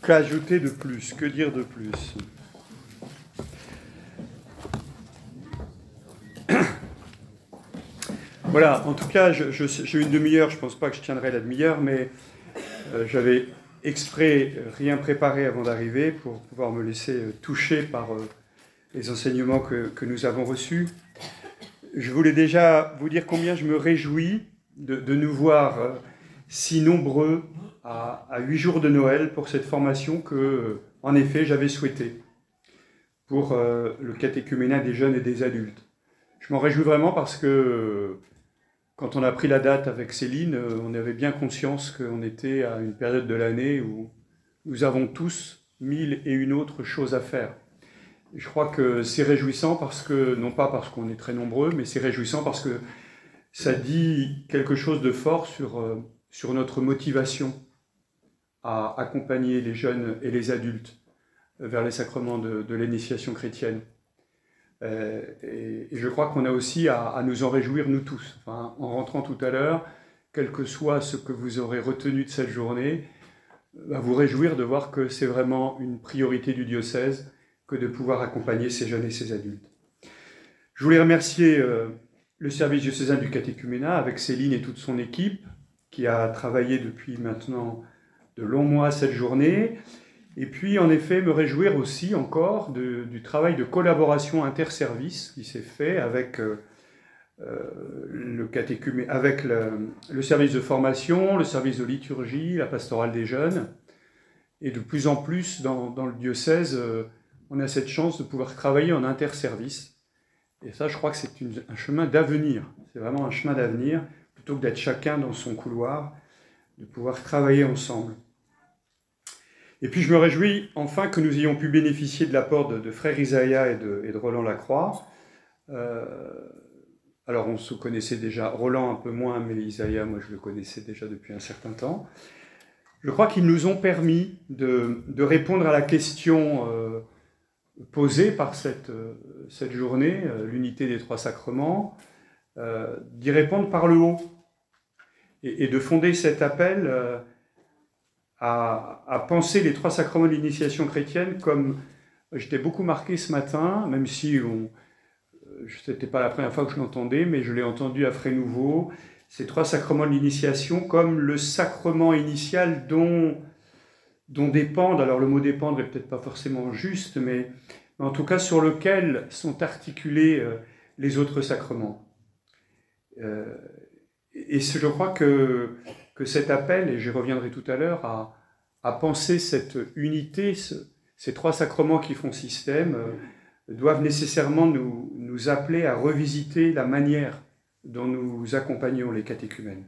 Qu'ajouter de plus? Que dire de plus? Voilà, en tout cas, j'ai une demi-heure, je ne pense pas que je tiendrai la demi-heure, mais j'avais exprès rien préparé avant d'arriver pour pouvoir me laisser toucher par les enseignements que nous avons reçus. Je voulais déjà vous dire combien je me réjouis de nous voir si nombreux à 8 jours de Noël pour cette formation que, en effet, j'avais souhaitée pour le catéchuménat des jeunes et des adultes. Je m'en réjouis vraiment parce que quand on a pris la date avec Céline, on avait bien conscience qu'on était à une période de l'année où nous avons tous 1001 autres choses à faire. Et je crois que c'est réjouissant parce que, non pas parce qu'on est très nombreux, mais c'est réjouissant parce que ça dit quelque chose de fort sur notre motivation à accompagner les jeunes et les adultes vers les sacrements de l'initiation chrétienne. Et je crois qu'on a aussi à nous en réjouir, nous tous. Enfin, en rentrant tout à l'heure, quel que soit ce que vous aurez retenu de cette journée, à vous réjouir de voir que c'est vraiment une priorité du diocèse que de pouvoir accompagner ces jeunes et ces adultes. Je voulais remercier le service diocésain du catéchuménat avec Céline et toute son équipe qui a travaillé depuis maintenant de longs mois cette journée. Et puis, en effet, me réjouir aussi encore du travail de collaboration interservice qui s'est fait avec avec le service de formation, le service de liturgie, la pastorale des jeunes. Et de plus en plus, dans le diocèse, on a cette chance de pouvoir travailler en interservice. Et ça, je crois que c'est un chemin d'avenir. C'est vraiment un chemin d'avenir, plutôt que d'être chacun dans son couloir, de pouvoir travailler ensemble. Et puis je me réjouis enfin que nous ayons pu bénéficier de l'apport de frère Isaïa et de Roland Lacroix. Alors on se connaissait déjà, Roland un peu moins, mais Isaïa, moi je le connaissais déjà depuis un certain temps. Je crois qu'ils nous ont permis de répondre à la question posée par cette journée, l'unité des trois sacrements, d'y répondre par le haut et de fonder cet appel à penser les trois sacrements de l'initiation chrétienne comme, j'étais beaucoup marqué ce matin, même si ce n'était pas la première fois que je l'entendais, mais je l'ai entendu à frais nouveau, ces trois sacrements de l'initiation comme le sacrement initial dont dépendent, alors le mot dépendre n'est peut-être pas forcément juste, mais en tout cas sur lequel sont articulés les autres sacrements. Et je crois que cet appel, et j'y reviendrai tout à l'heure, à penser cette unité, ces trois sacrements qui font système, doivent nécessairement nous appeler à revisiter la manière dont nous accompagnons les catéchumènes.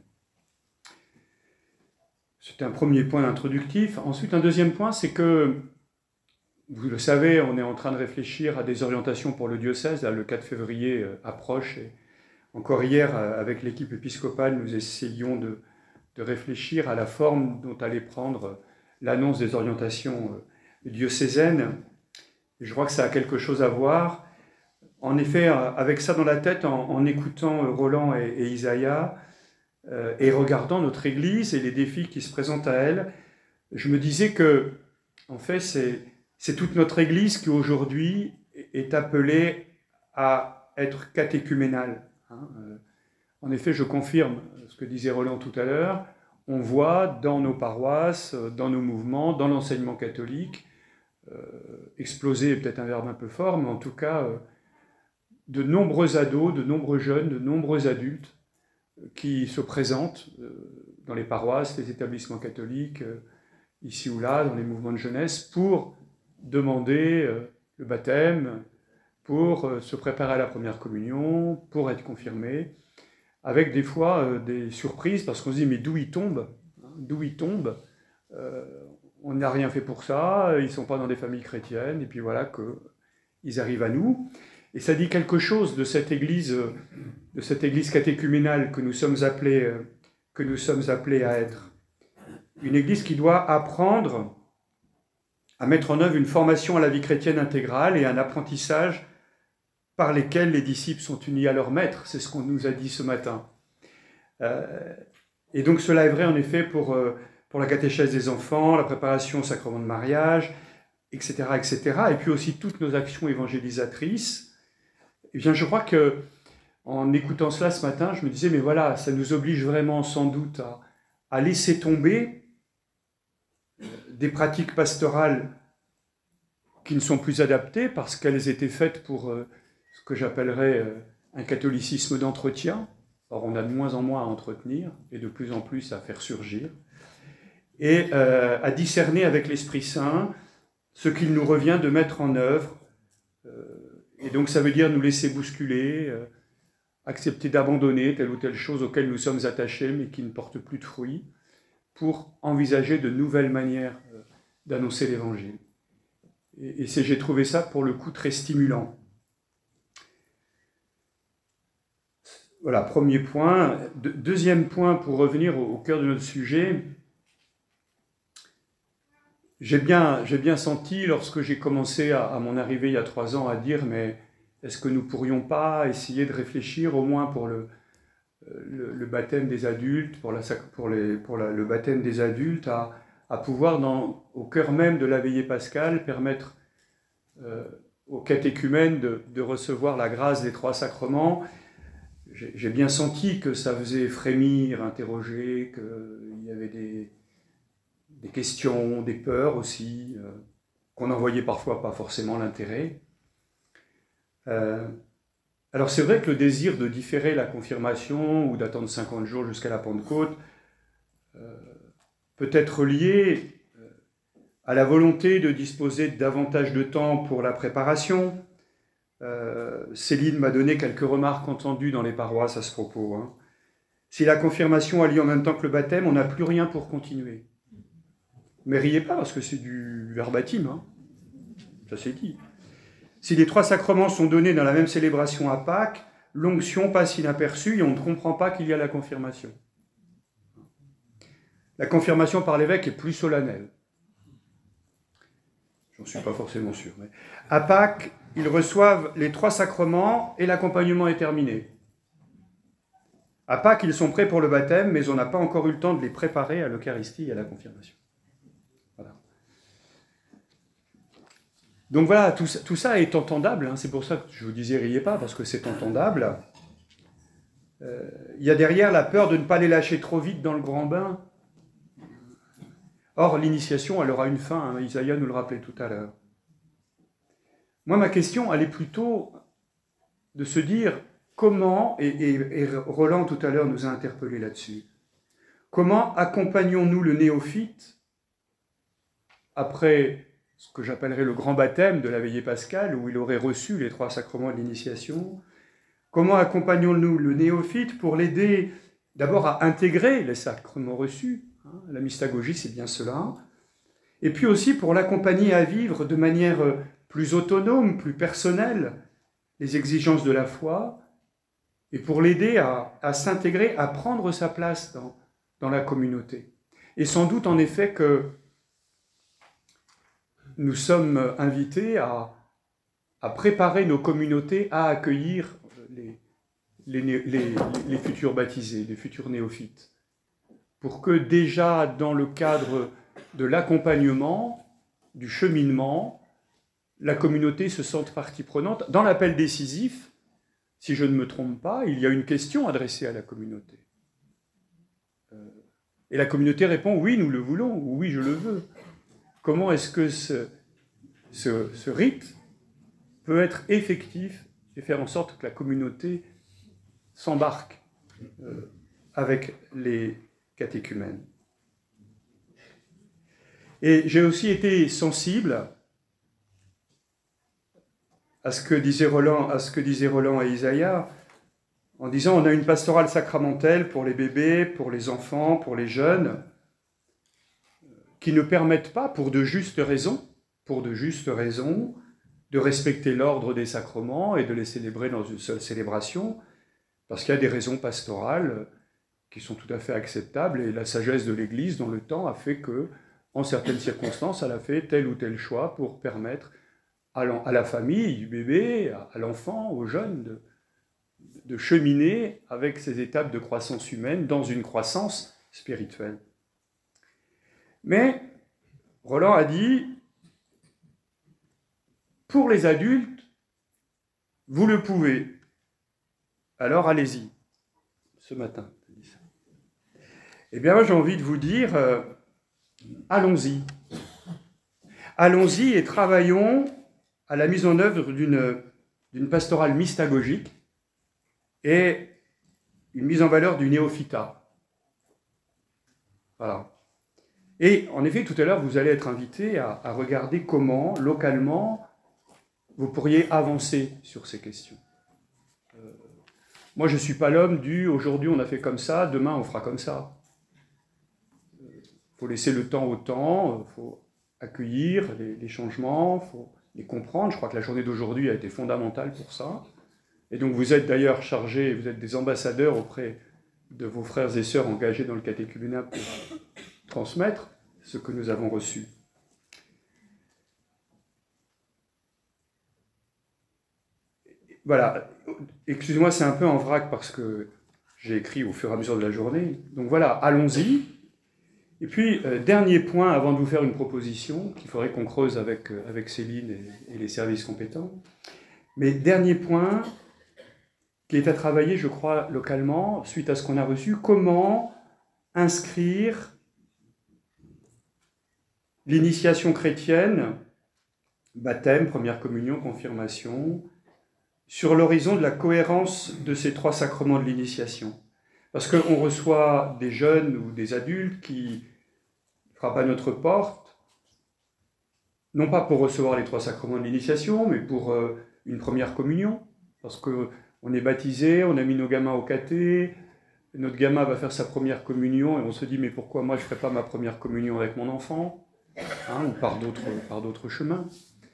C'est un premier point introductif. Ensuite, un deuxième point, c'est que, vous le savez, on est en train de réfléchir à des orientations pour le diocèse. Là, le 4 février approche, et encore hier, avec l'équipe épiscopale, nous essayions de réfléchir à la forme dont allait prendre l'annonce des orientations diocésaines. Je crois que ça a quelque chose à voir. En effet, avec ça dans la tête, en écoutant Roland et Isaïa, et regardant notre Église et les défis qui se présentent à elle, je me disais que, en fait, c'est toute notre Église qui aujourd'hui est appelée à être catéchuménale. En effet, je confirme ce que disait Roland tout à l'heure. On voit dans nos paroisses, dans nos mouvements, dans l'enseignement catholique, exploser est peut-être un verbe un peu fort, mais en tout cas, de nombreux ados, de nombreux jeunes, de nombreux adultes qui se présentent dans les paroisses, les établissements catholiques, ici ou là, dans les mouvements de jeunesse, pour demander le baptême, pour se préparer à la première communion, pour être confirmé, avec des fois des surprises, parce qu'on se dit, mais d'où ils tombent? D'où ils tombent? On n'a rien fait pour ça, ils ne sont pas dans des familles chrétiennes, et puis voilà qu'ils arrivent à nous. Et ça dit quelque chose de cette église catéchuménale que nous sommes appelés à être. Une église qui doit apprendre à mettre en œuvre une formation à la vie chrétienne intégrale et un apprentissage par lesquels les disciples sont unis à leur maître. C'est ce qu'on nous a dit ce matin. Et donc cela est vrai en effet pour pour la catéchèse des enfants, la préparation au sacrement de mariage, etc., etc., et puis aussi toutes nos actions évangélisatrices. Eh bien, je crois que en écoutant cela ce matin, je me disais, mais voilà, ça nous oblige vraiment sans doute à laisser tomber des pratiques pastorales qui ne sont plus adaptées parce qu'elles étaient faites pour ce que j'appellerais un catholicisme d'entretien. Or, on a de moins en moins à entretenir et de plus en plus à faire surgir. Et à discerner avec l'Esprit Saint ce qu'il nous revient de mettre en œuvre. Et donc, ça veut dire nous laisser bousculer, accepter d'abandonner telle ou telle chose auxquelles nous sommes attachés mais qui ne portent plus de fruits, pour envisager de nouvelles manières d'annoncer l'Évangile. Et j'ai trouvé ça pour le coup très stimulant. Voilà, premier point. Deuxième point, pour revenir au cœur de notre sujet, j'ai bien senti, lorsque j'ai commencé à mon arrivée il y a 3 ans, à dire, mais est-ce que nous ne pourrions pas essayer de réfléchir au moins pour le baptême des adultes, pour le baptême des adultes, à pouvoir, au cœur même de la veillée pascale, permettre aux catéchumènes de recevoir la grâce des 3 sacrements. J'ai bien senti que ça faisait frémir, interroger, qu'il y avait des questions, des peurs aussi, qu'on n'en voyait parfois pas forcément l'intérêt. Alors c'est vrai que le désir de différer la confirmation ou d'attendre 50 jours jusqu'à la Pentecôte peut être lié à la volonté de disposer davantage de temps pour la préparation. Céline m'a donné quelques remarques entendues dans les paroisses à ce propos. Hein. Si la confirmation a lieu en même temps que le baptême, on n'a plus rien pour continuer. Mais riez pas, parce que c'est du verbatim, hein. Ça c'est dit. Si les 3 sacrements sont donnés dans la même célébration à Pâques, l'onction passe inaperçue et on ne comprend pas qu'il y a la confirmation. La confirmation par l'évêque est plus solennelle. J'en suis pas forcément sûr. Mais à Pâques, ils reçoivent les 3 sacrements et l'accompagnement est terminé. À Pâques, ils sont prêts pour le baptême, mais on n'a pas encore eu le temps de les préparer à l'Eucharistie et à la confirmation. Voilà. Donc voilà, tout ça est entendable, hein. C'est pour ça que je vous disais, riez pas, parce que c'est entendable. Il y a derrière la peur de ne pas les lâcher trop vite dans le grand bain. Or, l'initiation, elle aura une fin, hein. Isaïe nous le rappelait tout à l'heure. Moi, ma question, elle est plutôt de se dire comment, et Roland tout à l'heure nous a interpellés là-dessus, comment accompagnons-nous le néophyte après ce que j'appellerais le grand baptême de la veillée pascale, où il aurait reçu les 3 sacrements de l'initiation. Comment accompagnons-nous le néophyte pour l'aider d'abord à intégrer les sacrements reçus, hein, la mystagogie, c'est bien cela, et puis aussi pour l'accompagner à vivre de manière plus autonome, plus personnelle, les exigences de la foi, et pour l'aider à s'intégrer, à prendre sa place dans la communauté. Et sans doute en effet que nous sommes invités à préparer nos communautés à accueillir les futurs baptisés, les futurs néophytes, pour que déjà dans le cadre de l'accompagnement, du cheminement, la communauté se sente partie prenante. Dans l'appel décisif, si je ne me trompe pas, il y a une question adressée à la communauté. Et la communauté répond « oui, nous le voulons » ou « oui, je le veux ». Comment est-ce que ce rite peut être effectif et faire en sorte que la communauté s'embarque avec les catéchumènes. Et j'ai aussi été sensible à ce que disaient Roland et Isaïa, en disant on a une pastorale sacramentelle pour les bébés, pour les enfants, pour les jeunes, qui ne permettent pas, pour de justes raisons, de respecter l'ordre des sacrements et de les célébrer dans une seule célébration, parce qu'il y a des raisons pastorales qui sont tout à fait acceptables, et la sagesse de l'Église, dans le temps, a fait que, en certaines circonstances, elle a fait tel ou tel choix pour permettre à la famille, du bébé, à l'enfant, aux jeunes, de cheminer avec ces étapes de croissance humaine dans une croissance spirituelle. Mais Roland a dit, pour les adultes, vous le pouvez. Alors allez-y. Ce matin, je dis ça. Eh bien, moi, j'ai envie de vous dire, allons-y. Allons-y et travaillons à la mise en œuvre d'une pastorale mystagogique et une mise en valeur du néophyta. Voilà. Et en effet, tout à l'heure, vous allez être invité à regarder comment, localement, vous pourriez avancer sur ces questions. Moi, je ne suis pas l'homme du « aujourd'hui on a fait comme ça, demain on fera comme ça ». Il faut laisser le temps au temps, il faut accueillir les changements, il faut les comprendre. Je crois que la journée d'aujourd'hui a été fondamentale pour ça. Et donc vous êtes d'ailleurs chargés, vous êtes des ambassadeurs auprès de vos frères et sœurs engagés dans le catéchuménat pour transmettre ce que nous avons reçu. Voilà, excusez-moi, c'est un peu en vrac parce que j'ai écrit au fur et à mesure de la journée. Donc voilà, allons-y. Et puis, dernier point, avant de vous faire une proposition, qu'il faudrait qu'on creuse avec Céline et les services compétents. Mais dernier point, qui est à travailler, je crois, localement, suite à ce qu'on a reçu, comment inscrire l'initiation chrétienne, baptême, première communion, confirmation, sur l'horizon de la cohérence de ces trois sacrements de l'initiation. Parce qu'on reçoit des jeunes ou des adultes qui frappent à notre porte, non pas pour recevoir les trois sacrements de l'initiation, mais pour une première communion, parce qu'on est baptisé, on a mis nos gamins au caté, notre gamin va faire sa première communion, et on se dit, mais pourquoi moi je ne ferai pas ma première communion avec mon enfant, ou par d'autres chemins.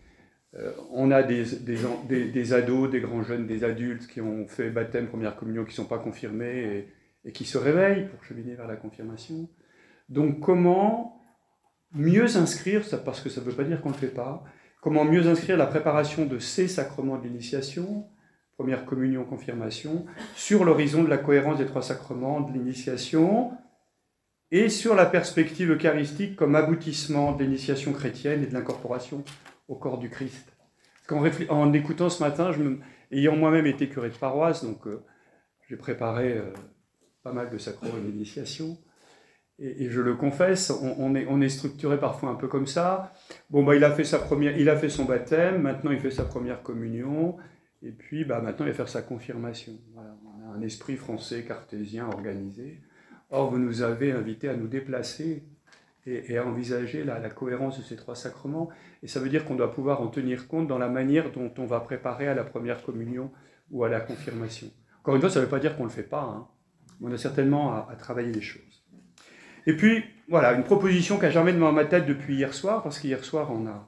On a des ados, des grands jeunes, des adultes qui ont fait baptême, première communion, qui ne sont pas confirmés et qui se réveillent pour cheminer vers la confirmation. Donc comment mieux inscrire, parce que ça ne veut pas dire qu'on ne le fait pas, comment mieux inscrire la préparation de ces sacrements de l'initiation, première communion, confirmation, sur l'horizon de la cohérence des trois sacrements de l'initiation et sur la perspective eucharistique comme aboutissement de l'initiation chrétienne et de l'incorporation au corps du Christ. En écoutant ce matin, ayant moi-même été curé de paroisse, donc j'ai préparé pas mal de sacrements d'initiation, et je le confesse, on est structuré parfois un peu comme ça. Bon, il a fait son baptême, maintenant il fait sa première communion, et puis maintenant il va faire sa confirmation. Voilà, on a un esprit français, cartésien, organisé. Or, vous nous avez invités à nous déplacer et à envisager la cohérence de ces trois sacrements. Et ça veut dire qu'on doit pouvoir en tenir compte dans la manière dont on va préparer à la première communion ou à la confirmation. Encore une fois, ça ne veut pas dire qu'on ne le fait pas. Hein. On a certainement à travailler les choses. Et puis, voilà, une proposition qui a germé dans ma tête depuis hier soir, parce qu'hier soir,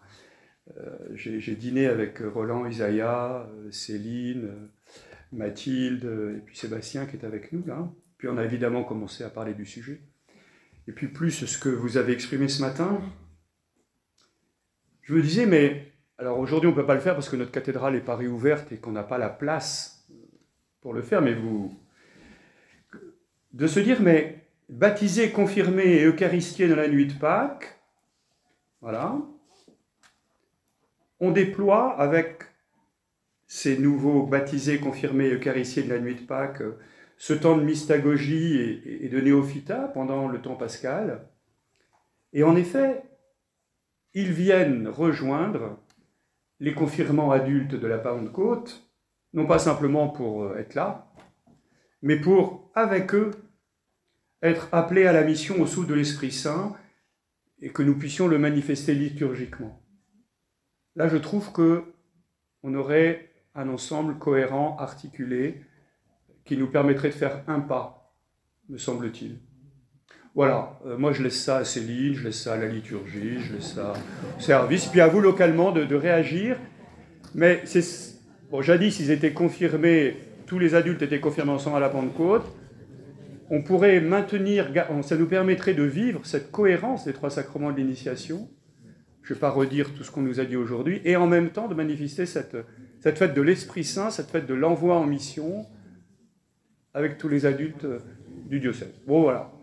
j'ai dîné avec Roland, Isaïa, Céline, Mathilde, et puis Sébastien qui est avec nous, là. Puis on a évidemment commencé à parler du sujet. Et puis plus ce que vous avez exprimé ce matin, je me disais, mais alors aujourd'hui on ne peut pas le faire parce que notre cathédrale n'est pas réouverte et qu'on n'a pas la place pour le faire, mais de se dire, mais baptisé, confirmé et eucharistié dans la nuit de Pâques, voilà, on déploie avec ces nouveaux baptisés, confirmés et eucharistiés de la nuit de Pâques ce temps de mystagogie et de néophyta pendant le temps pascal. Et en effet, ils viennent rejoindre les confirmants adultes de la Pentecôte, non pas simplement pour être là, mais pour, avec eux, être appelés à la mission au souffle de l'Esprit Saint et que nous puissions le manifester liturgiquement. Là, je trouve qu'on aurait un ensemble cohérent, articulé, qui nous permettrait de faire un pas, me semble-t-il. Voilà, moi je laisse ça à Céline, je laisse ça à la liturgie, je laisse ça au service, puis à vous localement de réagir. Mais jadis ils étaient confirmés, tous les adultes étaient confirmés ensemble à la Pentecôte. On pourrait maintenir, ça nous permettrait de vivre cette cohérence des trois sacrements de l'initiation. Je ne vais pas redire tout ce qu'on nous a dit aujourd'hui, et en même temps de manifester cette fête de l'Esprit Saint, cette fête de l'envoi en mission, avec tous les adultes du diocèse. Bon, voilà.